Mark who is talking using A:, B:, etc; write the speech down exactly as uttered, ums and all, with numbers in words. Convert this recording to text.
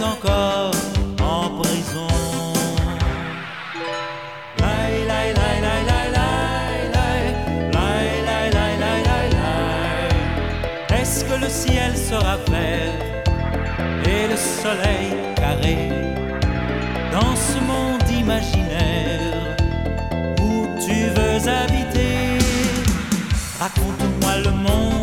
A: encore en prison. Laï, laï, laï, laï, laï, laï, laï, laï, laï, laï, laï, laï, laï. Est-ce que le ciel sera vert et le soleil carré dans ce monde imaginaire où tu veux habiter? Raconte-moi le monde